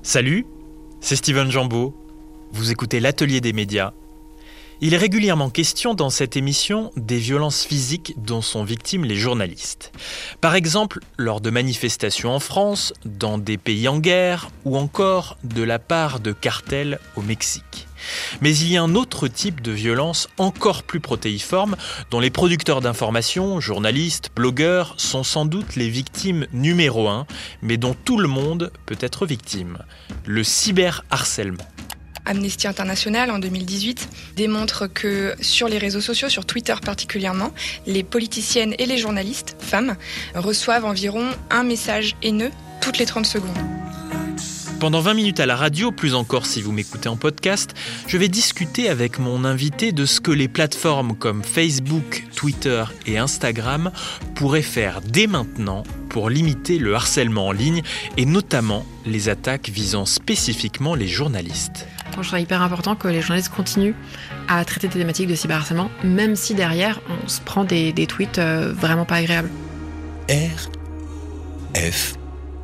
Salut, c'est Steven Jambeau. Vous écoutez l'Atelier des médias. Il est régulièrement question dans cette émission des violences physiques dont sont victimes les journalistes. Par exemple, lors de manifestations en France, dans des pays en guerre ou encore de la part de cartels au Mexique. Mais il y a un autre type de violence encore plus protéiforme dont les producteurs d'information, journalistes, blogueurs sont sans doute les victimes numéro 1, mais dont tout le monde peut être victime. Le cyberharcèlement. Amnesty International, en 2018, démontre que sur les réseaux sociaux, sur Twitter particulièrement, les politiciennes et les journalistes, femmes, reçoivent environ un message haineux toutes les 30 secondes. Pendant 20 minutes à la radio, plus encore si vous m'écoutez en podcast, je vais discuter avec mon invité de ce que les plateformes comme Facebook, Twitter et Instagram pourraient faire dès maintenant pour limiter le harcèlement en ligne et notamment les attaques visant spécifiquement les journalistes. Je trouve hyper important que les journalistes continuent à traiter des thématiques de cyberharcèlement, même si derrière on se prend des tweets vraiment pas agréables. RFI.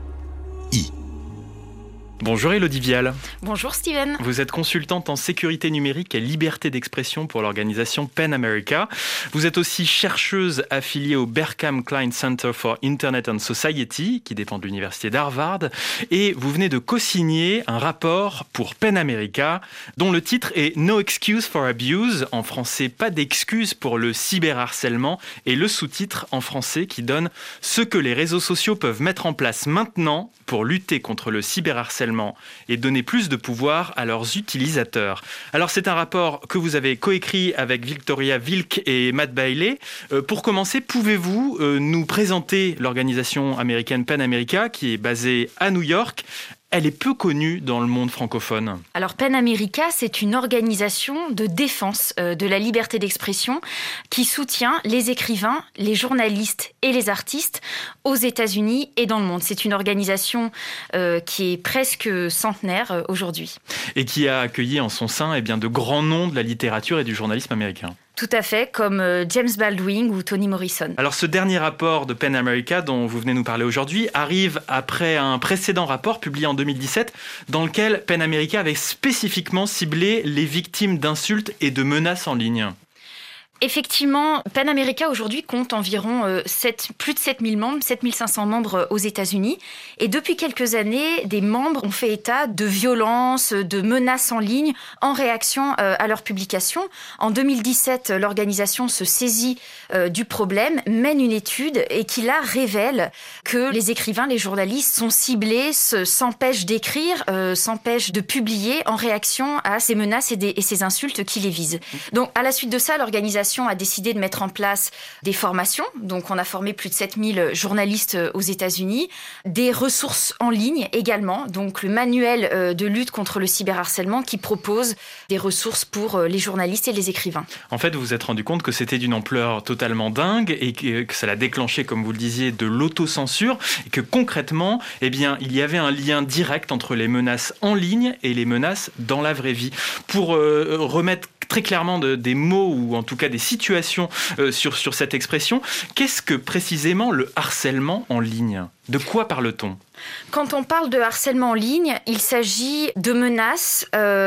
Bonjour Élodie Vial. Bonjour Steven. Vous êtes consultante en sécurité numérique et liberté d'expression pour l'organisation PEN America. Vous êtes aussi chercheuse affiliée au Berkham Klein Center for Internet and Society, qui dépend de l'université d'Harvard. Et vous venez de co-signer un rapport pour PEN America, dont le titre est No Excuse for Abuse, en français pas d'excuse pour le cyberharcèlement, et le sous-titre en français qui donne ce que les réseaux sociaux peuvent mettre en place maintenant pour lutter contre le cyberharcèlement et donner plus de pouvoir à leurs utilisateurs. Alors c'est un rapport que vous avez coécrit avec Victoria Wilk et Matt Bailey. Pour commencer, pouvez-vous nous présenter l'organisation américaine PEN America qui est basée à New York ? Elle est peu connue dans le monde francophone. Alors PEN America, c'est une organisation de défense de la liberté d'expression qui soutient les écrivains, les journalistes et les artistes aux États-Unis et dans le monde. C'est une organisation qui est presque centenaire aujourd'hui. Et qui a accueilli en son sein de grands noms de la littérature et du journalisme américain. Tout à fait, comme James Baldwin ou Toni Morrison. Alors ce dernier rapport de PEN America dont vous venez nous parler aujourd'hui arrive après un précédent rapport publié en 2017 dans lequel PEN America avait spécifiquement ciblé les victimes d'insultes et de menaces en ligne. Effectivement, PEN America aujourd'hui compte environ plus de 7000 membres, 7500 membres aux États-Unis. Et depuis quelques années, des membres ont fait état de violences, de menaces en ligne en réaction à leurs publications. En 2017, l'organisation se saisit du problème, mène une étude et qui là révèle que les écrivains, les journalistes sont ciblés, s'empêchent d'écrire, s'empêchent de publier en réaction à ces menaces et ces insultes qui les visent. Donc à la suite de ça, l'organisation a décidé de mettre en place des formations. Donc, on a formé plus de 7000 journalistes aux États-Unis. Des ressources en ligne également. Donc, le manuel de lutte contre le cyberharcèlement qui propose des ressources pour les journalistes et les écrivains. En fait, vous vous êtes rendu compte que c'était d'une ampleur totalement dingue et que ça l'a déclenché, comme vous le disiez, de l'autocensure et que concrètement, il y avait un lien direct entre les menaces en ligne et les menaces dans la vraie vie. Pour remettre très clairement des mots ou en tout cas des situations sur cette expression. Qu'est-ce que précisément le harcèlement en ligne ? De quoi parle-t-on ? Quand on parle de harcèlement en ligne, il s'agit de menaces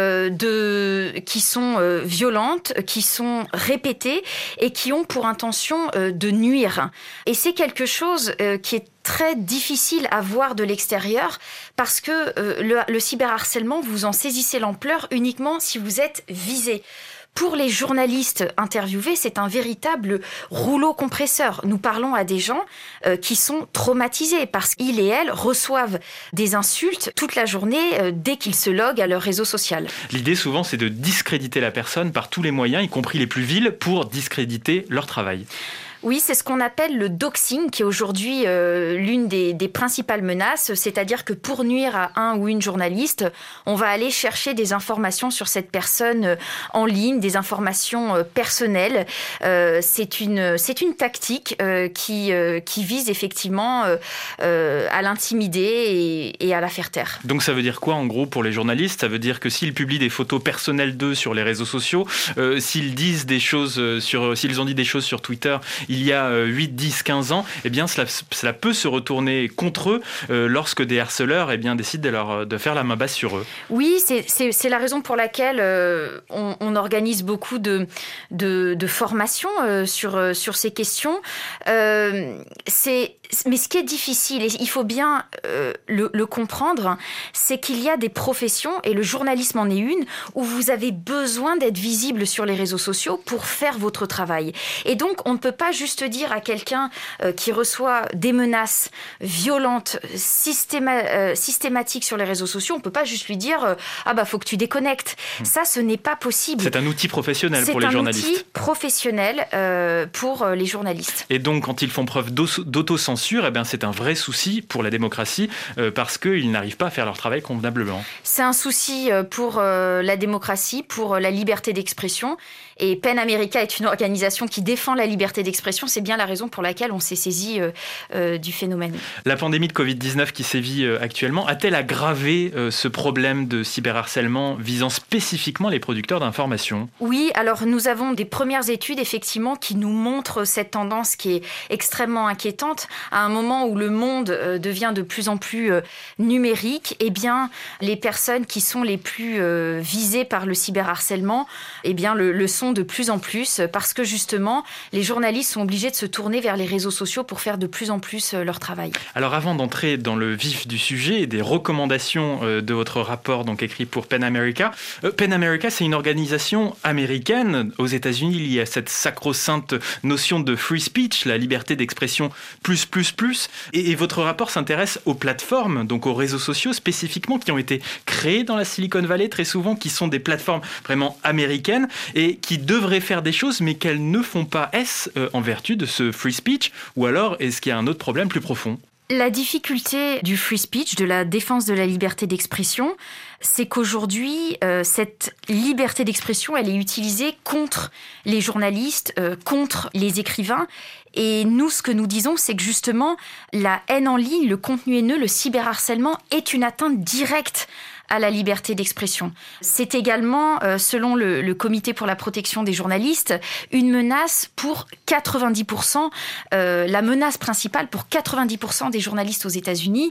qui sont violentes, qui sont répétées et qui ont pour intention de nuire. Et c'est quelque chose qui est très difficile à voir de l'extérieur parce que le cyberharcèlement, vous en saisissez l'ampleur uniquement si vous êtes visé. Pour les journalistes interviewés, c'est un véritable rouleau compresseur. Nous parlons à des gens qui sont traumatisés parce qu'ils et elles reçoivent des insultes toute la journée dès qu'ils se loguent à leur réseau social. L'idée souvent, c'est de discréditer la personne par tous les moyens, y compris les plus vils, pour discréditer leur travail. Oui, c'est ce qu'on appelle le doxing, qui est aujourd'hui l'une des principales menaces. C'est-à-dire que pour nuire à un ou une journaliste, on va aller chercher des informations sur cette personne en ligne, des informations personnelles. C'est une tactique qui vise effectivement à l'intimider et à la faire taire. Donc ça veut dire quoi en gros pour les journalistes ? Ça veut dire que s'ils publient des photos personnelles d'eux sur les réseaux sociaux, s'ils ont dit des choses sur Twitter, il y a 8, 10, 15 ans, eh bien, cela peut se retourner contre eux lorsque des harceleurs décident de faire la main basse sur eux. Oui, c'est la raison pour laquelle on organise beaucoup de formations sur ces questions. Mais ce qui est difficile, et il faut bien le comprendre, c'est qu'il y a des professions, et le journalisme en est une, où vous avez besoin d'être visible sur les réseaux sociaux pour faire votre travail. Et donc, on ne peut pas juste dire à quelqu'un qui reçoit des menaces violentes, systématiques sur les réseaux sociaux, on ne peut pas juste lui dire « faut que tu déconnectes ». Ça, ce n'est pas possible. C'est un outil professionnel pour les journalistes. C'est un outil professionnel pour les journalistes. Et donc, quand ils font preuve d'autocensure, c'est un vrai souci pour la démocratie parce qu'ils n'arrivent pas à faire leur travail convenablement. C'est un souci pour la démocratie, pour la liberté d'expression. Et PEN America est une organisation qui défend la liberté d'expression. C'est bien la raison pour laquelle on s'est saisi du phénomène. La pandémie de Covid-19 qui sévit actuellement a-t-elle aggravé ce problème de cyberharcèlement visant spécifiquement les producteurs d'informations ? Oui, alors nous avons des premières études effectivement qui nous montrent cette tendance qui est extrêmement inquiétante. À un moment où le monde devient de plus en plus numérique, eh bien, les personnes qui sont les plus visées par le cyberharcèlement, eh bien, le sont de plus en plus parce que justement, les journalistes sont obligés de se tourner vers les réseaux sociaux pour faire de plus en plus leur travail. Alors avant d'entrer dans le vif du sujet et des recommandations de votre rapport donc écrit pour PEN America, PEN America, c'est une organisation américaine. Aux États-Unis, il y a cette sacro-sainte notion de free speech, la liberté d'expression plus. Et votre rapport s'intéresse aux plateformes, donc aux réseaux sociaux spécifiquement, qui ont été créés dans la Silicon Valley très souvent, qui sont des plateformes vraiment américaines et qui devraient faire des choses, mais qu'elles ne font pas. Est-ce en vertu de ce free speech, ou alors est-ce qu'il y a un autre problème plus profond ? La difficulté du free speech, de la défense de la liberté d'expression, c'est qu'aujourd'hui, cette liberté d'expression, elle est utilisée contre les journalistes, contre les écrivains. Et nous, ce que nous disons, c'est que justement, la haine en ligne, le contenu haineux, le cyberharcèlement est une atteinte directe à la liberté d'expression. C'est également, selon le Comité pour la protection des journalistes, une menace pour 90%, la menace principale pour 90% des journalistes aux États-Unis.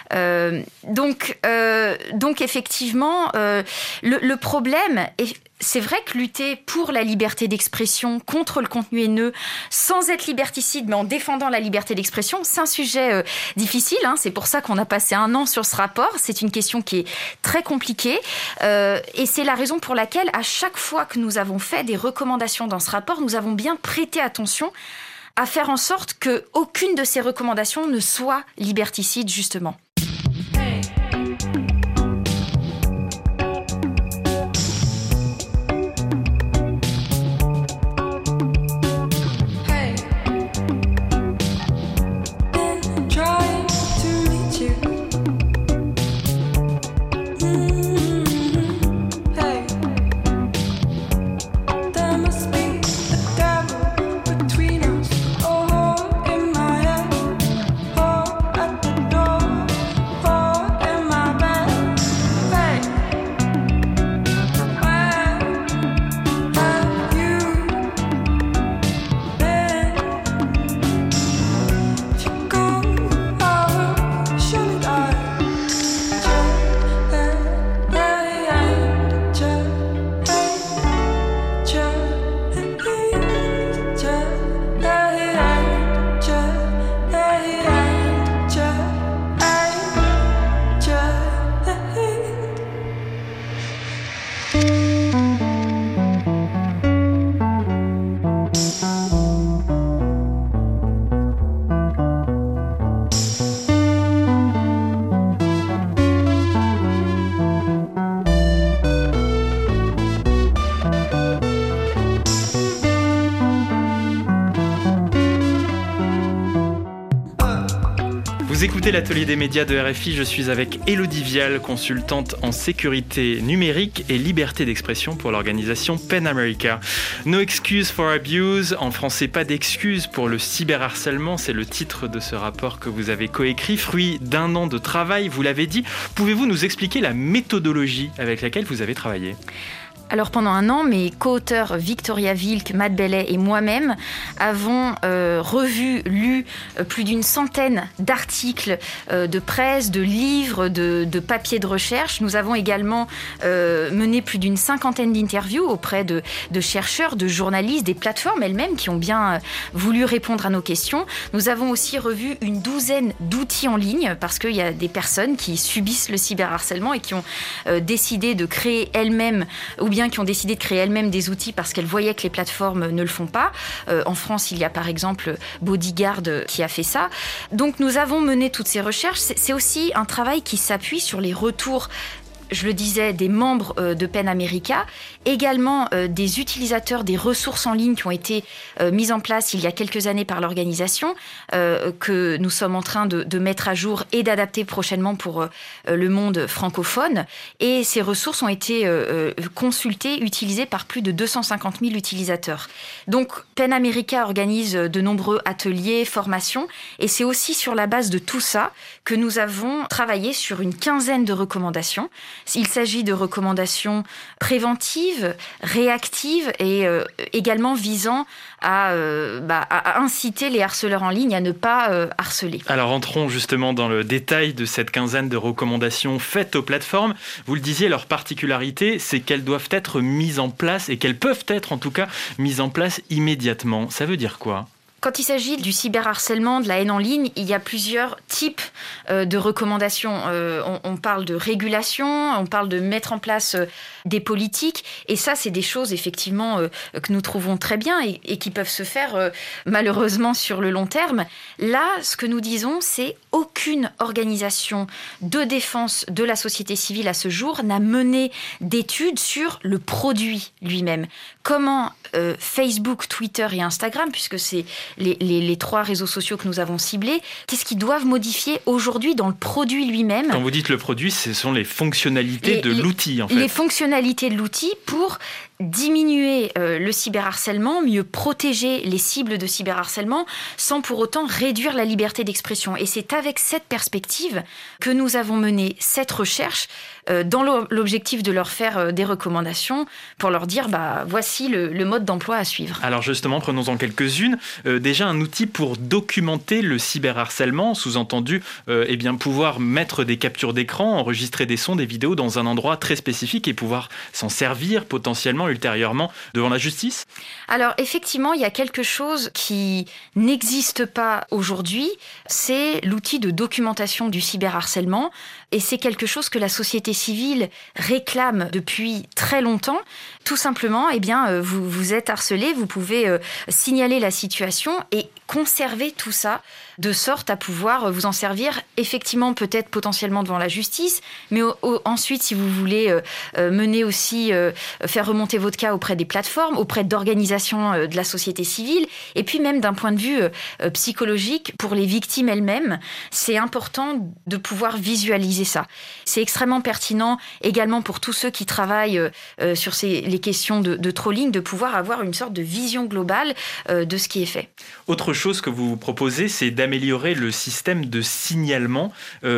Donc effectivement, le problème est... C'est vrai que lutter pour la liberté d'expression, contre le contenu haineux, sans être liberticide, mais en défendant la liberté d'expression, c'est un sujet difficile. C'est pour ça qu'on a passé 1 an sur ce rapport. C'est une question qui est très compliquée. Et c'est la raison pour laquelle, à chaque fois que nous avons fait des recommandations dans ce rapport, nous avons bien prêté attention à faire en sorte qu'aucune de ces recommandations ne soit liberticide, justement. Vous écoutez l'atelier des médias de RFI, je suis avec Élodie Vial, consultante en sécurité numérique et liberté d'expression pour l'organisation PEN America. No excuse for abuse, en français pas d'excuse pour le cyberharcèlement, c'est le titre de ce rapport que vous avez coécrit, fruit d'1 an de travail, vous l'avez dit. Pouvez-vous nous expliquer la méthodologie avec laquelle vous avez travaillé ? Alors pendant un an, mes co-auteurs Victoria Wilk, Matt Bailey et moi-même avons revu, lu plus d'une centaine d'articles de presse, de livres, de papiers de recherche. Nous avons également mené plus d'une cinquantaine d'interviews auprès de chercheurs, de journalistes, des plateformes elles-mêmes qui ont bien voulu répondre à nos questions. Nous avons aussi revu une douzaine d'outils en ligne parce qu'il y a des personnes qui subissent le cyberharcèlement et qui ont décidé de créer elles-mêmes ou bien qui ont décidé de créer elles-mêmes des outils parce qu'elles voyaient que les plateformes ne le font pas. En France, il y a par exemple Bodyguard qui a fait ça. Donc nous avons mené toutes ces recherches. C'est aussi un travail qui s'appuie sur les retours, je le disais, des membres de PEN America, également des utilisateurs des ressources en ligne qui ont été mises en place il y a quelques années par l'organisation, que nous sommes en train de mettre à jour et d'adapter prochainement pour le monde francophone. Et ces ressources ont été consultées, utilisées par plus de 250 000 utilisateurs. Donc PEN America organise de nombreux ateliers, formations, et c'est aussi sur la base de tout ça que nous avons travaillé sur une quinzaine de recommandations. Il s'agit de recommandations préventives, réactives et également visant à inciter les harceleurs en ligne à ne pas harceler. Alors entrons justement dans le détail de cette quinzaine de recommandations faites aux plateformes. Vous le disiez, leur particularité, c'est qu'elles doivent être mises en place et qu'elles peuvent être en tout cas mises en place immédiatement. Ça veut dire quoi ? Quand il s'agit du cyberharcèlement, de la haine en ligne, il y a plusieurs types de recommandations. On parle de régulation, on parle de mettre en place des politiques. Et ça, c'est des choses, effectivement, que nous trouvons très bien et qui peuvent se faire, malheureusement, sur le long terme. Là, ce que nous disons, c'est aucune organisation de défense de la société civile à ce jour n'a mené d'études sur le produit lui-même. Comment Facebook, Twitter et Instagram, puisque c'est les trois réseaux sociaux que nous avons ciblés, qu'est-ce qu'ils doivent modifier aujourd'hui dans le produit lui-même ? Quand vous dites le produit, ce sont les fonctionnalités de l'outil, en fait. Les fonctionnalités de l'outil pour diminuer le cyberharcèlement, mieux protéger les cibles de cyberharcèlement, sans pour autant réduire la liberté d'expression. Et c'est avec cette perspective que nous avons mené cette recherche dans l'objectif de leur faire des recommandations pour leur dire voici le mode d'emploi à suivre. Alors justement, prenons-en quelques-unes. Déjà un outil pour documenter le cyberharcèlement, sous-entendu pouvoir mettre des captures d'écran, enregistrer des sons, des vidéos dans un endroit très spécifique et pouvoir s'en servir potentiellement ultérieurement devant la justice. Alors effectivement, il y a quelque chose qui n'existe pas aujourd'hui, c'est l'outil de documentation du cyberharcèlement. Et c'est quelque chose que la société civile réclame depuis très longtemps. Tout simplement, vous êtes harcelé, vous pouvez signaler la situation et conserver tout ça de sorte à pouvoir vous en servir effectivement peut-être potentiellement devant la justice, mais ensuite si vous voulez mener aussi, faire remonter votre cas auprès des plateformes, auprès d'organisations de la société civile, et puis même d'un point de vue psychologique pour les victimes elles-mêmes, c'est important de pouvoir visualiser ça. C'est extrêmement pertinent également pour tous ceux qui travaillent sur les questions de trolling, de pouvoir avoir une sorte de vision globale de ce qui est fait. Autre chose que vous proposez, c'est d'améliorer le système de signalement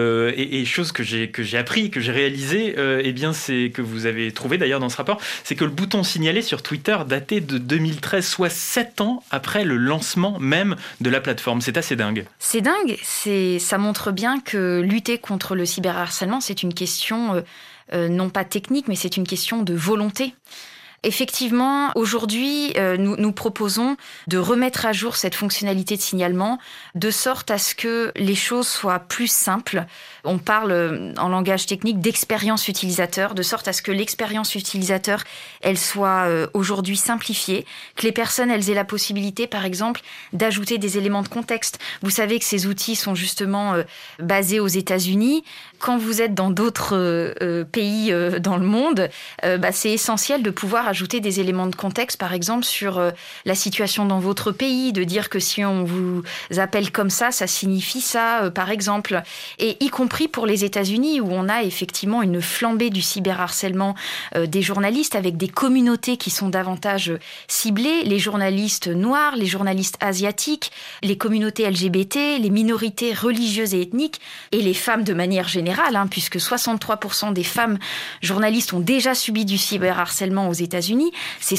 et chose que j'ai appris, que j'ai réalisé, c'est que vous avez trouvé d'ailleurs dans ce rapport, c'est que le bouton signaler sur Twitter datait de 2013, soit 7 ans après le lancement même de la plateforme. C'est assez dingue. C'est dingue, ça montre bien que lutter contre le cyberharcèlement, c'est une question non pas technique, mais c'est une question de volonté. Effectivement, aujourd'hui, nous proposons de remettre à jour cette fonctionnalité de signalement de sorte à ce que les choses soient plus simples. On parle en langage technique d'expérience utilisateur, de sorte à ce que l'expérience utilisateur, elle soit aujourd'hui simplifiée, que les personnes, elles aient la possibilité, par exemple, d'ajouter des éléments de contexte. Vous savez que ces outils sont justement basés aux États-Unis. Quand vous êtes dans d'autres pays dans le monde, c'est essentiel de pouvoir ajouter des éléments de contexte, par exemple, sur la situation dans votre pays, de dire que si on vous appelle comme ça signifie ça, par exemple. Et y compris pour les États-Unis, où on a effectivement une flambée du cyberharcèlement des journalistes, avec des communautés qui sont davantage ciblées, les journalistes noirs, les journalistes asiatiques, les communautés LGBT, les minorités religieuses et ethniques, et les femmes de manière générale. général, puisque 63% des femmes journalistes ont déjà subi du cyberharcèlement aux États-Unis. C'est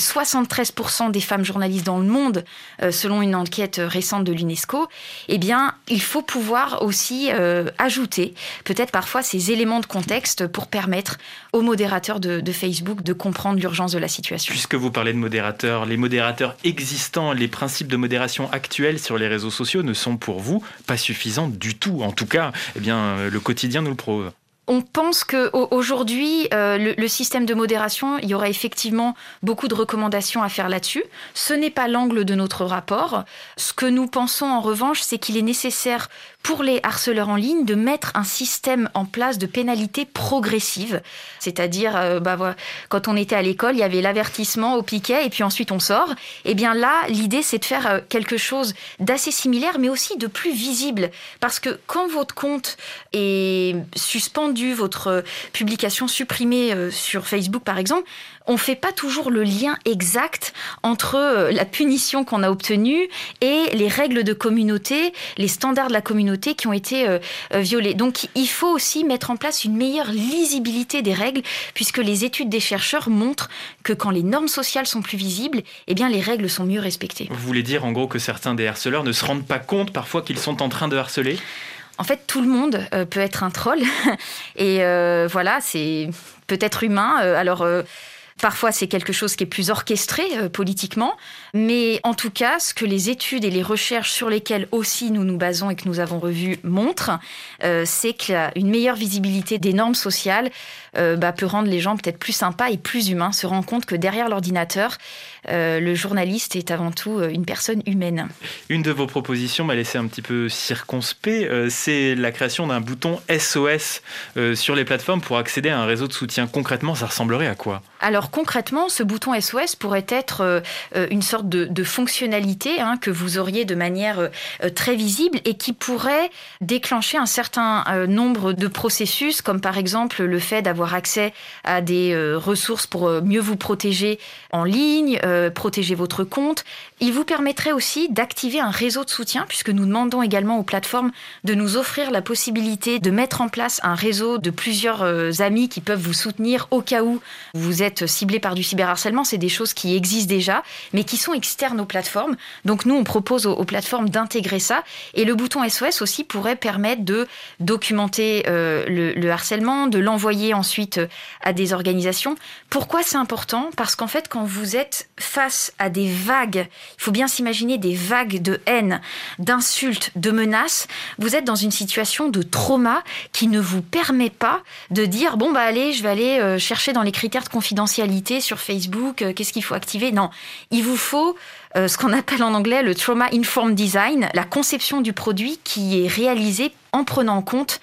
73% des femmes journalistes dans le monde, selon une enquête récente de l'UNESCO. Eh bien, il faut pouvoir aussi ajouter peut-être parfois ces éléments de contexte pour permettre aux modérateurs de Facebook de comprendre l'urgence de la situation. Puisque vous parlez de modérateurs, les modérateurs existants, les principes de modération actuels sur les réseaux sociaux ne sont pour vous pas suffisants du tout. En tout cas, le quotidien nous le prouve. On pense qu'aujourd'hui, le système de modération, il y aura effectivement beaucoup de recommandations à faire là-dessus. Ce n'est pas l'angle de notre rapport. Ce que nous pensons en revanche, c'est qu'il est nécessaire pour les harceleurs en ligne de mettre un système en place de pénalités progressives. C'est-à-dire, quand on était à l'école, il y avait l'avertissement au piquet et puis ensuite on sort. Eh bien là, l'idée, c'est de faire quelque chose d'assez similaire, mais aussi de plus visible. Parce que quand votre compte est suspendu, votre publication supprimée sur Facebook, par exemple, on ne fait pas toujours le lien exact entre la punition qu'on a obtenue et les règles de communauté, les standards de la communauté qui ont été violés. Donc, il faut aussi mettre en place une meilleure lisibilité des règles, puisque les études des chercheurs montrent que quand les normes sociales sont plus visibles, eh bien, les règles sont mieux respectées. Vous voulez dire, en gros, que certains des harceleurs ne se rendent pas compte parfois qu'ils sont en train de harceler ? En fait, tout le monde peut être un troll. Et c'est peut-être humain. Parfois, c'est quelque chose qui est plus orchestré politiquement. Mais en tout cas, ce que les études et les recherches sur lesquelles aussi nous nous basons et que nous avons revues montrent, c'est qu'une meilleure visibilité des normes sociales peut rendre les gens peut-être plus sympas et plus humains, se rendre compte que derrière l'ordinateur, le journaliste est avant tout une personne humaine. Une de vos propositions m'a laissé un petit peu circonspect, c'est la création d'un bouton SOS sur les plateformes pour accéder à un réseau de soutien. Concrètement, ça ressemblerait à quoi ? Alors concrètement, ce bouton SOS pourrait être une sorte de fonctionnalité que vous auriez de manière très visible et qui pourrait déclencher un certain nombre de processus, comme par exemple le fait d'avoir accès à des ressources pour mieux vous protéger en ligne, protéger votre compte. Il vous permettrait aussi d'activer un réseau de soutien, puisque nous demandons également aux plateformes de nous offrir la possibilité de mettre en place un réseau de plusieurs amis qui peuvent vous soutenir au cas où vous êtes ciblé par du cyberharcèlement. C'est des choses qui existent déjà, mais qui sont externes aux plateformes. Donc nous, on propose aux plateformes d'intégrer ça. Et le bouton SOS aussi pourrait permettre de documenter le harcèlement, de l'envoyer ensuite à des organisations. Pourquoi c'est important ? Parce qu'en fait, quand vous êtes face à des vagues, il faut bien s'imaginer des vagues de haine, d'insultes, de menaces, vous êtes dans une situation de trauma qui ne vous permet pas de dire « allez, je vais aller chercher dans les critères de confidentialité sur Facebook, qu'est-ce qu'il faut activer ?» Non, il vous faut ce qu'on appelle en anglais le Trauma Informed Design, la conception du produit qui est réalisée en prenant en compte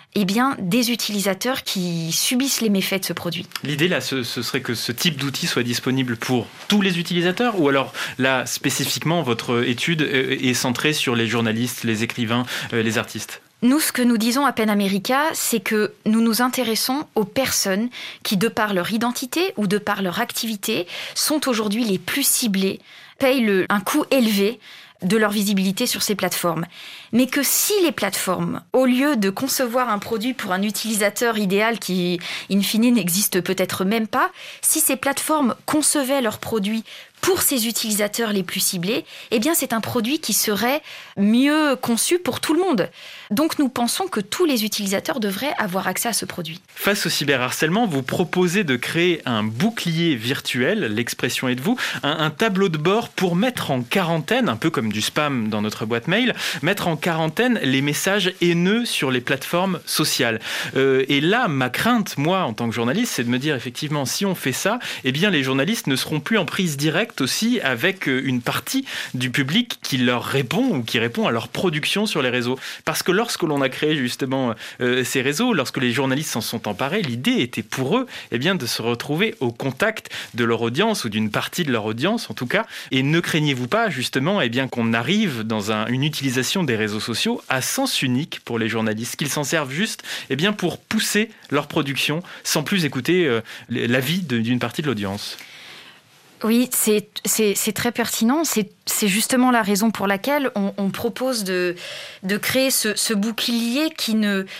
des utilisateurs qui subissent les méfaits de ce produit. L'idée, là, ce serait que ce type d'outil soit disponible pour tous les utilisateurs, ou alors, là, spécifiquement, votre étude est centrée sur les journalistes, les écrivains, les artistes ? Nous, ce que nous disons à PEN America, c'est que nous nous intéressons aux personnes qui, de par leur identité ou de par leur activité, sont aujourd'hui les plus ciblées, payent un coût élevé de leur visibilité sur ces plateformes. Mais que si les plateformes, au lieu de concevoir un produit pour un utilisateur idéal qui, in fine, n'existe peut-être même pas, si ces plateformes concevaient leurs produits pour ces utilisateurs les plus ciblés, c'est un produit qui serait mieux conçu pour tout le monde. Donc nous pensons que tous les utilisateurs devraient avoir accès à ce produit. Face au cyberharcèlement, vous proposez de créer un bouclier virtuel, l'expression est de vous, un tableau de bord pour mettre en quarantaine, un peu comme du spam dans notre boîte mail, mettre en quarantaine les messages haineux sur les plateformes sociales. Et là, ma crainte, moi, en tant que journaliste, c'est de me dire effectivement, si on fait ça, les journalistes ne seront plus en prise directe aussi avec une partie du public qui leur répond ou qui répond à leur production sur les réseaux. Parce que lorsque l'on a créé justement ces réseaux, lorsque les journalistes s'en sont emparés, l'idée était pour eux de se retrouver au contact de leur audience ou d'une partie de leur audience en tout cas. Et ne craignez-vous pas justement qu'on arrive dans une utilisation des réseaux sociaux à sens unique pour les journalistes, qu'ils s'en servent juste pour pousser leur production sans plus écouter l'avis d'une partie de l'audience? Oui, c'est très pertinent. C'est justement la raison pour laquelle on propose de créer ce bouclier qui ne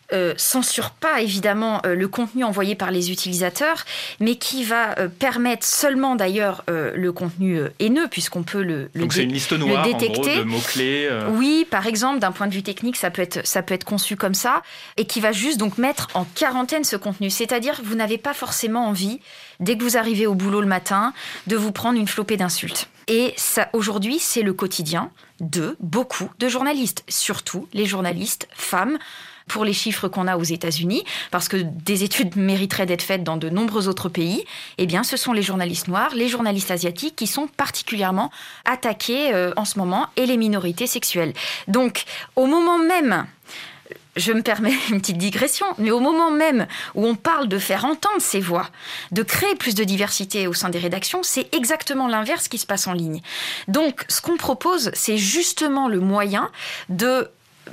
censure pas évidemment le contenu envoyé par les utilisateurs, mais qui va permettre seulement d'ailleurs le contenu haineux, puisqu'on peut le Donc c'est une liste noire, détecter. En gros, de mots-clés. Oui, par exemple, d'un point de vue technique, ça peut être conçu comme ça, et qui va juste donc mettre en quarantaine ce contenu. C'est-à-dire que vous n'avez pas forcément envie, dès que vous arrivez au boulot le matin, de vous prendre une flopée d'insultes. Et ça, aujourd'hui, c'est le quotidien de beaucoup de journalistes, surtout les journalistes femmes, pour les chiffres qu'on a aux États-Unis, parce que des études mériteraient d'être faites dans de nombreux autres pays, eh bien, ce sont les journalistes noirs, les journalistes asiatiques qui sont particulièrement attaqués en ce moment, et les minorités sexuelles. Donc, au moment même, je me permets une petite digression, mais au moment même où on parle de faire entendre ces voix, de créer plus de diversité au sein des rédactions, c'est exactement l'inverse qui se passe en ligne. Donc, ce qu'on propose, c'est justement le moyen de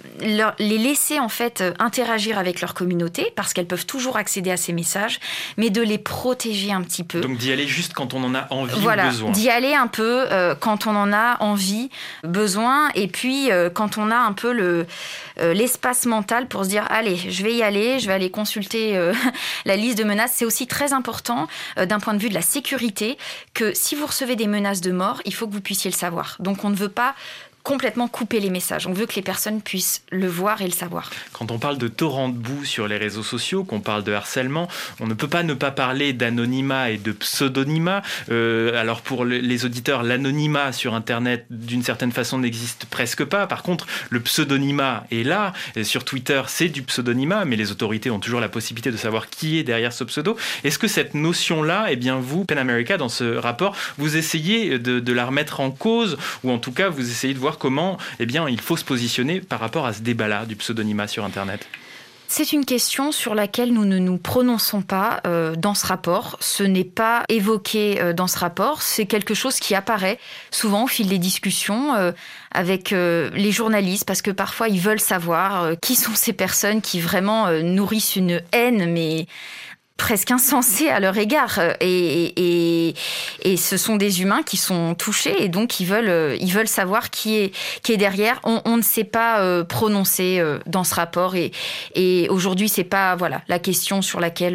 les laisser en fait interagir avec leur communauté, parce qu'elles peuvent toujours accéder à ces messages, mais de les protéger un petit peu. Donc d'y aller juste quand on en a envie ou besoin. D'y aller un peu quand on en a envie, besoin, et puis quand on a un peu l'espace mental pour se dire allez, je vais y aller, je vais aller consulter la liste de menaces. C'est aussi très important d'un point de vue de la sécurité que si vous recevez des menaces de mort, il faut que vous puissiez le savoir. Donc on ne veut pas complètement couper les messages. On veut que les personnes puissent le voir et le savoir. Quand on parle de torrents de boue sur les réseaux sociaux, qu'on parle de harcèlement, on ne peut pas ne pas parler d'anonymat et de pseudonymat. Alors pour les auditeurs, l'anonymat sur Internet, d'une certaine façon, n'existe presque pas. Par contre, le pseudonymat est là. Et sur Twitter, c'est du pseudonymat, mais les autorités ont toujours la possibilité de savoir qui est derrière ce pseudo. Est-ce que cette notion-là, eh bien vous, PEN America, dans ce rapport, vous essayez de la remettre en cause, ou en tout cas, vous essayez de voir comment il faut se positionner par rapport à ce débat-là du pseudonymat sur Internet? C'est une question sur laquelle nous ne nous prononçons pas dans ce rapport. Ce n'est pas évoqué dans ce rapport. C'est quelque chose qui apparaît souvent au fil des discussions avec les journalistes, parce que parfois ils veulent savoir qui sont ces personnes qui vraiment nourrissent une haine, mais presque insensé à leur égard, et ce sont des humains qui sont touchés, et donc ils veulent savoir qui est derrière. On ne s'est pas prononcé dans ce rapport, et aujourd'hui c'est pas la question sur laquelle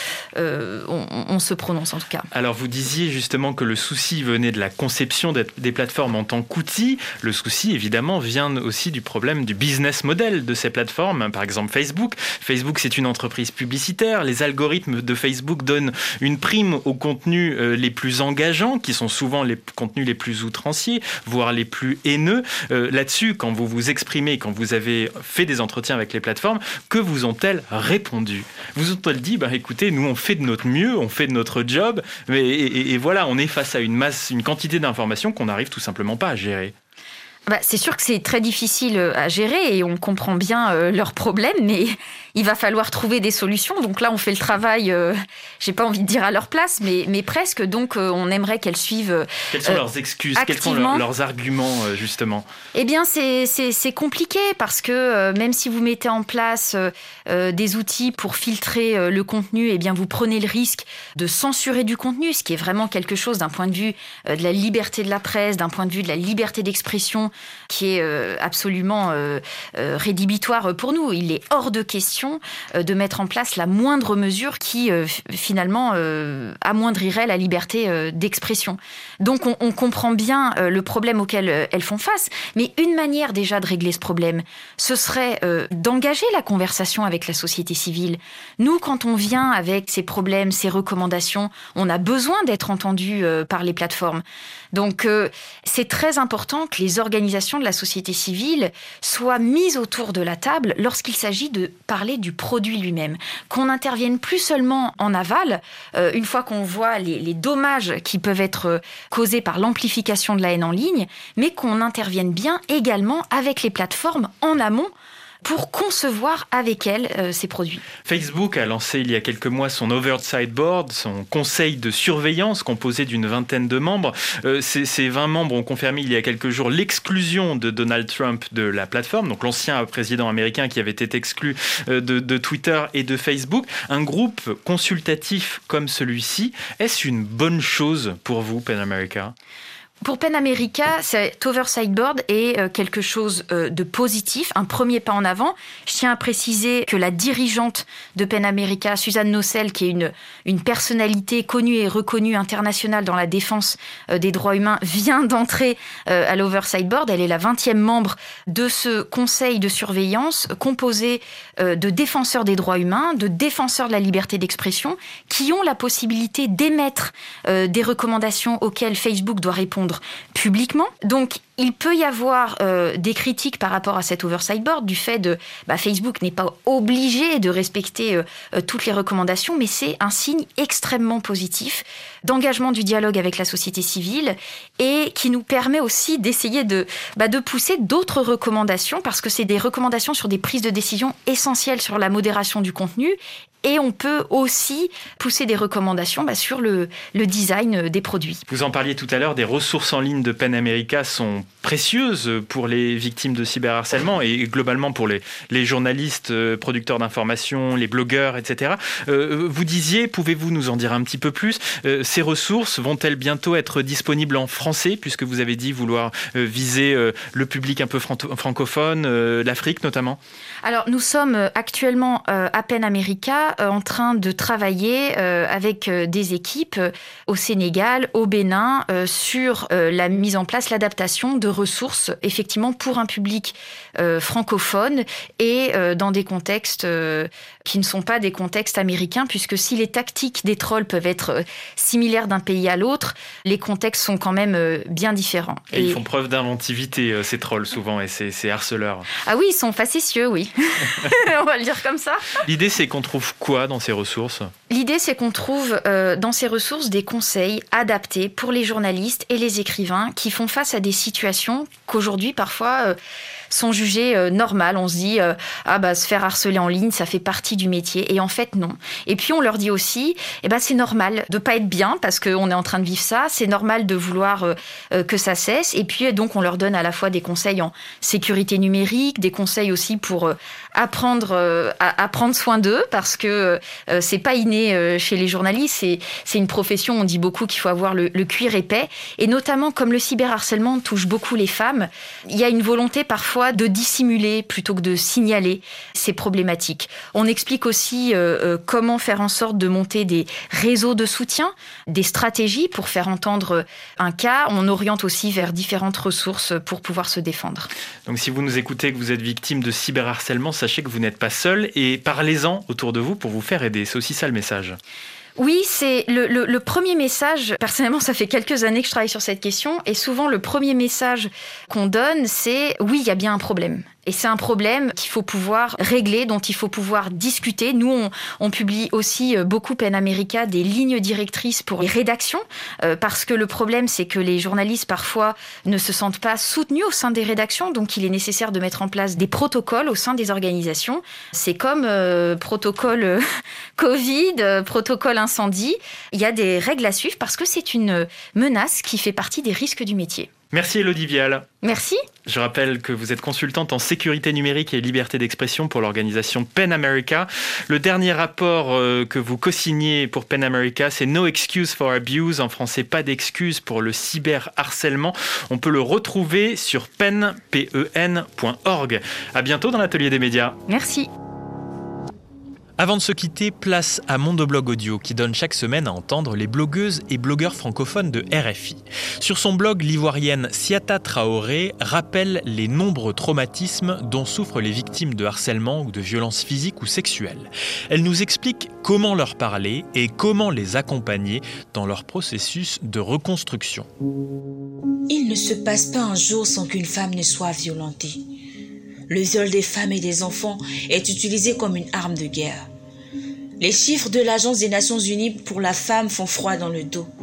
on se prononce en tout cas. Alors vous disiez justement que le souci venait de la conception des plateformes en tant qu'outils. Le souci évidemment vient aussi du problème du business model de ces plateformes. Par exemple Facebook. Facebook, c'est une entreprise publicitaire. Les algorithmes de Facebook donnent une prime aux contenus les plus engageants, qui sont souvent les contenus les plus outranciers, voire les plus haineux. Là-dessus, quand vous vous exprimez, quand vous avez fait des entretiens avec les plateformes, que vous ont-elles répondu? Vous ont-elles dit, écoutez, nous on fait de notre mieux, on fait de notre job, et voilà, on est face à une quantité d'informations qu'on n'arrive tout simplement pas à gérer? C'est sûr que c'est très difficile à gérer, et on comprend bien leurs problèmes, mais il va falloir trouver des solutions. Donc là, on fait le travail, j'ai pas envie de dire à leur place, mais presque. Donc on aimerait qu'elles suivent. Quelles sont leurs excuses? Quels sont leurs arguments, justement? Eh bien, c'est compliqué, parce que même si vous mettez en place des outils pour filtrer le contenu, eh bien, vous prenez le risque de censurer du contenu, ce qui est vraiment quelque chose d'un point de vue de la liberté de la presse, d'un point de vue de la liberté d'expression, qui est absolument rédhibitoire pour nous. Il est hors de question de mettre en place la moindre mesure qui finalement amoindrirait la liberté d'expression. Donc on comprend bien le problème auquel elles font face, mais une manière déjà de régler ce problème, ce serait d'engager la conversation avec la société civile. Nous, quand on vient avec ces problèmes, ces recommandations, on a besoin d'être entendu par les plateformes. Donc c'est très important que les organisations de la société civile soient mises autour de la table lorsqu'il s'agit de parler du produit lui-même. Qu'on n'intervienne plus seulement en aval, une fois qu'on voit les dommages qui peuvent être causés par l'amplification de la haine en ligne, mais qu'on intervienne bien également avec les plateformes en amont, pour concevoir avec elles ces produits. Facebook a lancé il y a quelques mois son Oversight Board, son conseil de surveillance composé d'une vingtaine de membres. Ces 20 membres ont confirmé il y a quelques jours l'exclusion de Donald Trump de la plateforme, donc l'ancien président américain qui avait été exclu de Twitter et de Facebook. Un groupe consultatif comme celui-ci, est-ce une bonne chose pour vous, PEN America? Pour PEN America, cet oversight board est quelque chose de positif, un premier pas en avant. Je tiens à préciser que la dirigeante de PEN America, Suzanne Nocel, qui est une personnalité connue et reconnue internationale dans la défense des droits humains, vient d'entrer à l'oversight board. Elle est la 20e membre de ce conseil de surveillance composé de défenseurs des droits humains, de défenseurs de la liberté d'expression, qui ont la possibilité d'émettre des recommandations auxquelles Facebook doit répondre publiquement. Donc, il peut y avoir des critiques par rapport à cet oversight board du fait de Facebook n'est pas obligé de respecter toutes les recommandations, mais c'est un signe extrêmement positif d'engagement du dialogue avec la société civile et qui nous permet aussi d'essayer de pousser d'autres recommandations parce que c'est des recommandations sur des prises de décision essentielles sur la modération du contenu. Et on peut aussi pousser des recommandations sur le design des produits. Vous en parliez tout à l'heure, des ressources en ligne de PEN America sont précieuses pour les victimes de cyberharcèlement et globalement pour les journalistes, producteurs d'informations, les blogueurs, etc. Vous disiez, pouvez-vous nous en dire un petit peu plus, ces ressources vont-elles bientôt être disponibles en français, puisque vous avez dit vouloir viser le public un peu francophone, l'Afrique notamment ? Alors, nous sommes actuellement à PEN America en train de travailler avec des équipes au Sénégal, au Bénin, sur la mise en place, l'adaptation de ressources, effectivement, pour un public francophone et dans des contextes qui ne sont pas des contextes américains, puisque si les tactiques des trolls peuvent être similaires d'un pays à l'autre, les contextes sont quand même bien différents. Et ils font preuve d'inventivité, ces trolls, souvent, et ces harceleurs. Ah oui, ils sont facétieux, oui. On va le dire comme ça. L'idée, c'est qu'on trouve quoi dans ces ressources ? L'idée, c'est qu'on trouve dans ces ressources des conseils adaptés pour les journalistes et les écrivains qui font face à des situations qu'aujourd'hui, parfois, sont jugées normales. On se dit, se faire harceler en ligne, ça fait partie du métier. Et en fait, non. Et puis, on leur dit aussi, c'est normal de pas être bien parce qu'on est en train de vivre ça. C'est normal de vouloir que ça cesse. Et puis, donc, on leur donne à la fois des conseils en sécurité numérique, des conseils aussi pour apprendre à prendre soin d'eux parce que c'est pas inné chez les journalistes. C'est une profession, on dit beaucoup qu'il faut avoir le cuir épais. Et notamment, comme le cyberharcèlement touche beaucoup les femmes, il y a une volonté parfois de dissimuler plutôt que de signaler ces problématiques. On explique aussi comment faire en sorte de monter des réseaux de soutien, des stratégies pour faire entendre un cas. On oriente aussi vers différentes ressources pour pouvoir se défendre. Donc si vous nous écoutez, que vous êtes victime de cyberharcèlement, sachez que vous n'êtes pas seul et parlez-en autour de vous pour vous faire aider. C'est aussi ça le message. Oui, c'est le premier message. Personnellement, ça fait quelques années que je travaille sur cette question et souvent le premier message qu'on donne, c'est oui, il y a bien un problème. Et c'est un problème qu'il faut pouvoir régler, dont il faut pouvoir discuter. Nous, on publie aussi beaucoup PEN America des lignes directrices pour les rédactions, parce que le problème, c'est que les journalistes, parfois, ne se sentent pas soutenus au sein des rédactions. Donc, il est nécessaire de mettre en place des protocoles au sein des organisations. C'est comme protocole Covid, protocole incendie. Il y a des règles à suivre parce que c'est une menace qui fait partie des risques du métier. Merci Élodie Vial. Merci. Je rappelle que vous êtes consultante en sécurité numérique et liberté d'expression pour l'organisation PEN America. Le dernier rapport que vous co-signez pour PEN America, c'est No Excuse for Abuse, en français pas d'excuse pour le cyberharcèlement. On peut le retrouver sur pen.org. À bientôt dans l'atelier des médias. Merci. Avant de se quitter, place à Mondoblog Audio qui donne chaque semaine à entendre les blogueuses et blogueurs francophones de RFI. Sur son blog, l'ivoirienne Siata Traoré rappelle les nombreux traumatismes dont souffrent les victimes de harcèlement ou de violences physiques ou sexuelles. Elle nous explique comment leur parler et comment les accompagner dans leur processus de reconstruction. Il ne se passe pas un jour sans qu'une femme ne soit violentée. Le viol des femmes et des enfants est utilisé comme une arme de guerre. Les chiffres de l'Agence des Nations Unies pour la femme font froid dans le dos.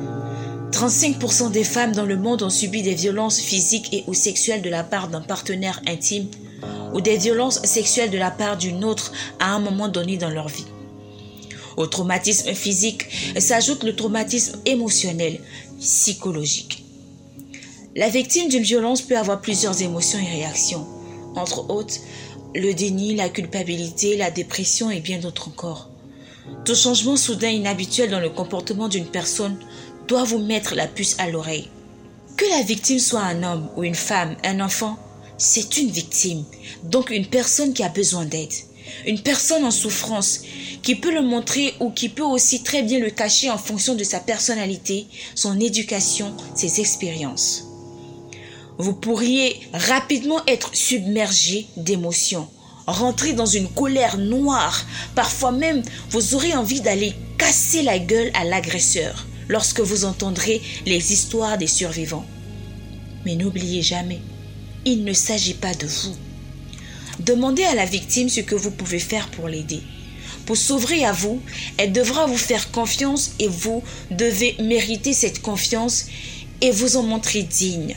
35% des femmes dans le monde ont subi des violences physiques et ou sexuelles de la part d'un partenaire intime ou des violences sexuelles de la part d'une autre à un moment donné dans leur vie. Au traumatisme physique s'ajoute le traumatisme émotionnel, psychologique. La victime d'une violence peut avoir plusieurs émotions et réactions. Entre autres, le déni, la culpabilité, la dépression et bien d'autres encore. Tout changement soudain et inhabituel dans le comportement d'une personne doit vous mettre la puce à l'oreille. Que la victime soit un homme ou une femme, un enfant, c'est une victime, donc une personne qui a besoin d'aide. Une personne en souffrance qui peut le montrer ou qui peut aussi très bien le cacher en fonction de sa personnalité, son éducation, ses expériences. Vous pourriez rapidement être submergé d'émotions, rentrer dans une colère noire. Parfois même, vous aurez envie d'aller casser la gueule à l'agresseur lorsque vous entendrez les histoires des survivants. Mais n'oubliez jamais, il ne s'agit pas de vous. Demandez à la victime ce que vous pouvez faire pour l'aider. Pour s'ouvrir à vous, elle devra vous faire confiance et vous devez mériter cette confiance et vous en montrer digne.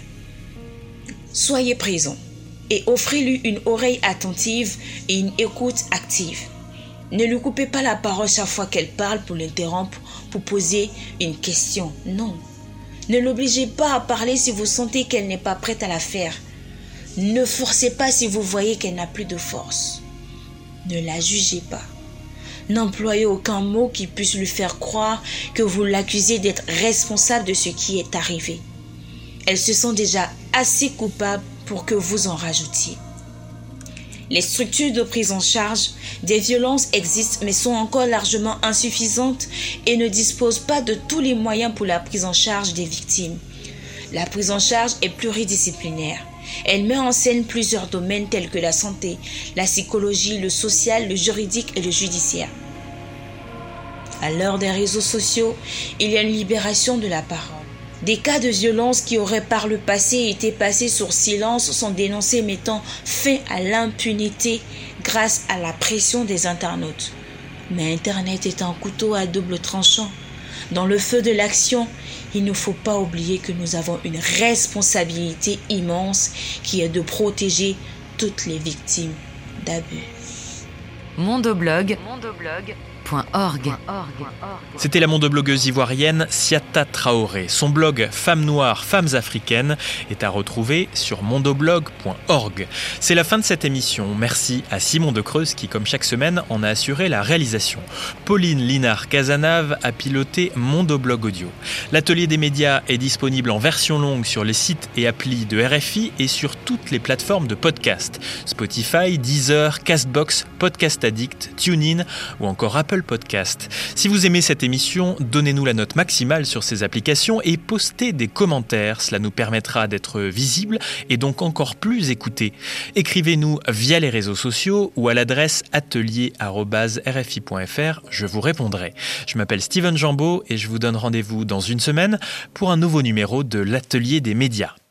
Soyez présent et offrez-lui une oreille attentive et une écoute active. Ne lui coupez pas la parole chaque fois qu'elle parle pour l'interrompre, pour poser une question. Non. Ne l'obligez pas à parler si vous sentez qu'elle n'est pas prête à la faire. Ne forcez pas si vous voyez qu'elle n'a plus de force. Ne la jugez pas. N'employez aucun mot qui puisse lui faire croire que vous l'accusez d'être responsable de ce qui est arrivé. Elle se sent déjà assez coupable pour que vous en rajoutiez. Les structures de prise en charge des violences existent mais sont encore largement insuffisantes et ne disposent pas de tous les moyens pour la prise en charge des victimes. La prise en charge est pluridisciplinaire. Elle met en scène plusieurs domaines tels que la santé, la psychologie, le social, le juridique et le judiciaire. À l'heure des réseaux sociaux, il y a une libération de la parole. Des cas de violence qui auraient par le passé été passés sur silence sont dénoncés, mettant fin à l'impunité grâce à la pression des internautes. Mais Internet est un couteau à double tranchant. Dans le feu de l'action, il ne faut pas oublier que nous avons une responsabilité immense qui est de protéger toutes les victimes d'abus. Mondoblog.org. C'était la mondoblogueuse ivoirienne Siata Traoré. Son blog Femmes noires, femmes africaines est à retrouver sur mondoblog.org. C'est la fin de cette émission. Merci à Simon Decreuse qui, comme chaque semaine, en a assuré la réalisation. Pauline Linard-Cazenave a piloté Mondoblog Audio. L'atelier des médias est disponible en version longue sur les sites et applis de RFI et sur toutes les plateformes de podcast. Spotify, Deezer, Castbox, Podcast Addict, TuneIn ou encore Apple Podcast. Si vous aimez cette émission, donnez-nous la note maximale sur ces applications et postez des commentaires. Cela nous permettra d'être visibles et donc encore plus écoutés. Écrivez-nous via les réseaux sociaux ou à l'adresse atelier@rfi.fr. Je vous répondrai. Je m'appelle Steven Jambeau et je vous donne rendez-vous dans une semaine pour un nouveau numéro de l'Atelier des médias.